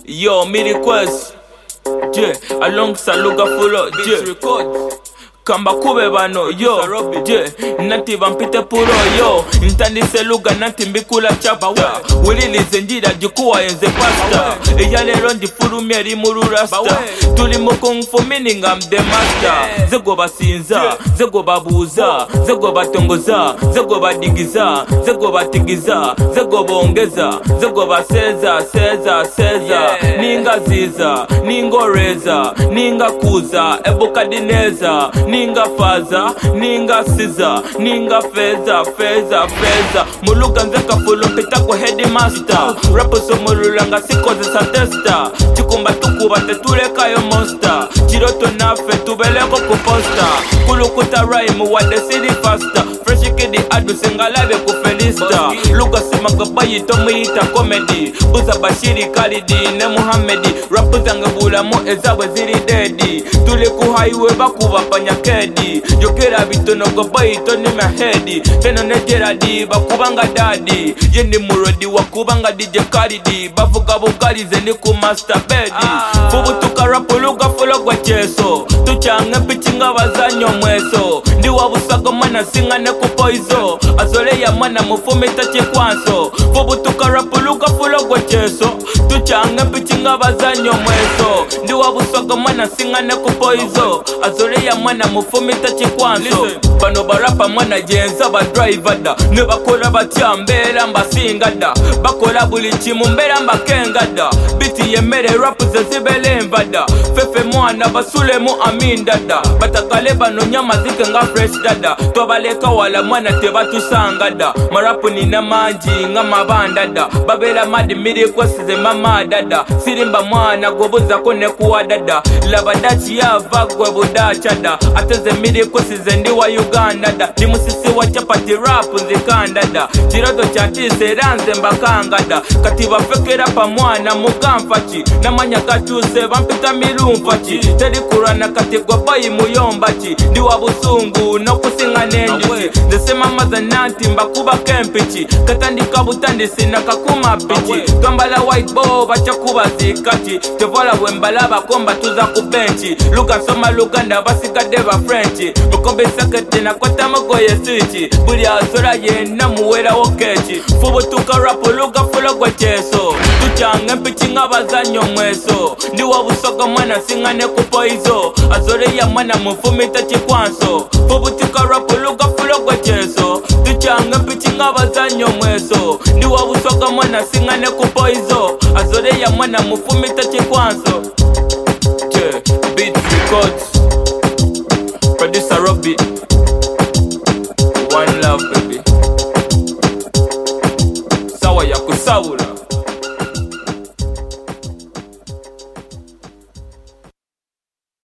Yo, me request. Yeah, alongside Luga Fulo. Yeah, record. Kamba kube bano, yo, yeah, nanti vampite puro, yo, intandise luga nanti mbikula chapta, wililize njira jikuwa enze pasta, eyale rondi furu mieri muru rasta, tuli mukung for meaning I'm the master, zego basinza, zego babuza, zego batongoza, zego badigiza, zego batigiza, zego bongeza, zego baseza, seza, ninga ziza, ningo reza, ninga kuza, ebukadineza, ninga faza, ninga siza, ninga feza muluga nzeka fulo pita kwa headmaster rapo so mululanga sikoze sa testa chikumba tukuba tetuleka yo monster chiroto nafe tubeleko kuposta kulukuta rhyme wa the city faster fresh kidi adu singalabe ku felista luka sema kabayi to muita comedy buza bashiri kalidi ne muhammedi rapo zanga bulamo ezabwe ziri dedi tuli ku highway bakuba panyakedi yokera bitono kabayi to ni mahedi teno nejeradi bakubanga dadi yendi murodi wakubanga DJ Karidi bavuga bukalize ni ku master bedi fubu tukarapo luga fulo kwa cheso tuchange pichinga bazanyo mweso ndi wabusago mana singa ne ku poizo azole ya mana mufume tache kwanso fubu tukarapo luga fulo kwa cheso tuchange pichinga bazanyo mweso ndi wabusago mana singa ne ku poizo azole ya mana mufume tache kwanso bano barapa mana jenza ba driver da ne bakola batyambera mbasinga da bakola buli chimu mbera mbakenga da biti yemere rap zezibele mbada fefe mwana basule mu aminda da batakale bano nyama zike nga fresh dada tobaleka wala mwana tebatusanga da marapu nina manji nga mabanda da babela madi miri kwasize mama dada sirimba mwana gobuza kone kuwa dada labadachi yava gwe budacha da ateze miri kwasize ndi wa Uganda da ni musisi wa chapati rap nzikanda da chiroto chatise ranze mbakanga da katiba fekera pa mwana mugamfachi namanya katuse bampita milumfachi teri kurana katigwa bayi muyombachi ndi wa busungu no kusinga nenjuchi ndesema mazananti mbakuba kempichi katandika butandisi na kakuma pichi twambala white ball bacha kuba zikati tevola wembala bakomba tuza kubenchi luka soma luganda basikade ba frenchi mukombe sakete na kota magoye switchi buli azora yena muwera wokechi fubu tukarapo luga fulo kwa cheso tuchange mpichinga bazanyo mweso ndi wabusoga mwana singane ku poizo azore ya mwana mufumita chikwanso fubu tukarapo luga fulo kwa cheso tuchange mpichinga bazanyo mweso ndi wabusoga mwana singane ku poizo azore ya mwana mufumita chikwanso Beat Records Producer Robbie One love baby Sawa ya kusaula